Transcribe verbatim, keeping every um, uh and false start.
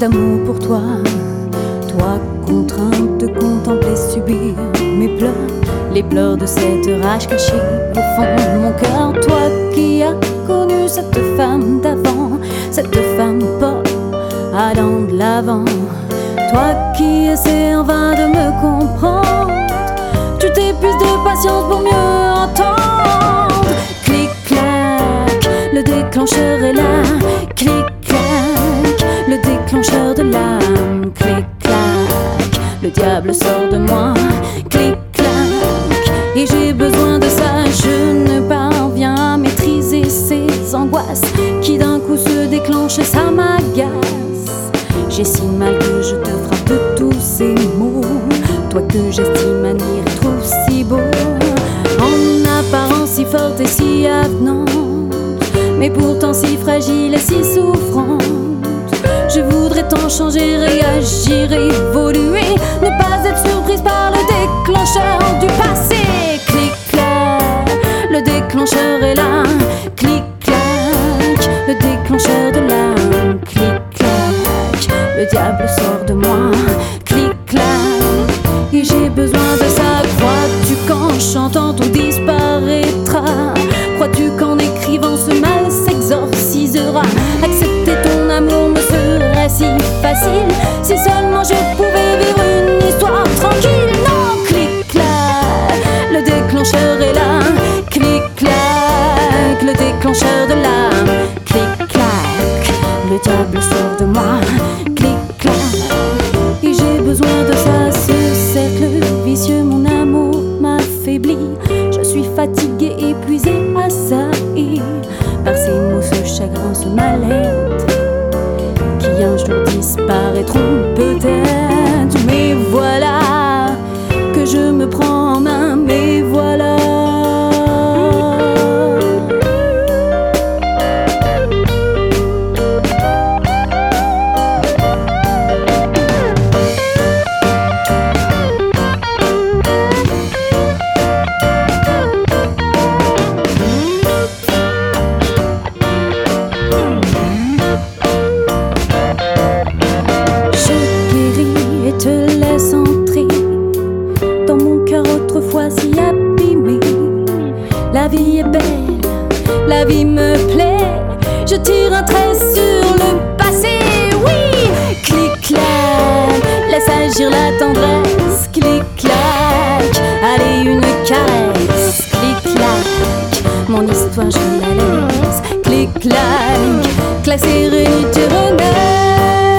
d'amour pour toi. Toi contrainte de contempler subir mes pleurs, les pleurs de cette rage cachée au fond de mon cœur. Toi qui as connu cette femme d'avant, cette femme pas allant de l'avant. Toi qui essaies en vain de me comprendre, tu t'épuises de patience pour mieux entendre. Clic-clac, le déclencheur est là. Clic-clac, le déclencheur de l'âme. Clic-clac, le diable sort de moi. Clic-clac, et j'ai besoin de ça. Je ne parviens à maîtriser ces angoisses qui d'un coup se déclenchent et ça m'agace. J'ai si mal que je te frappe de tous ces mots, toi que j'estime admire et trouve si beau. En apparence si forte et si avenante, mais pourtant si fragile et si souffrante. Je voudrais tant changer, réagir, évoluer, ne pas être surprise par le déclencheur du passé. Clic-clac, le déclencheur est là. Clic-clac, le déclencheur de l'âme. Clic-clac, le diable sort de moi. Clic-clac, et j'ai besoin de ça. Crois-tu qu'en chantant tout disparaîtra? Crois-tu qu'en écrivant ce mal s'exorcisera? Accepter ton amour me serait si facile si seulement je pouvais vivre une histoire tranquille. Non, clic-clac, le déclencheur est là. Clic-clac, le déclencheur de l'âme. Clic-clac, le diable sort de moi. Clic-clac, et j'ai besoin de ça. Ce cercle vicieux, mon amour m'affaiblit. Je suis fatiguée, épuisée, assaillie par ces mots, ce chagrin, ce mal-être qui un jour disparaîtront peut-être. Mais voilà que je me prends en main, mais voilà. Si abîmée, la vie est belle, la vie me plaît. Je tire un trait sur le passé, oui. Clic-clac, laisse agir la tendresse. Clic-clac, allez une caresse. Clic-clac, mon histoire je la laisse. Clic-clac, que la sérénité renaisse.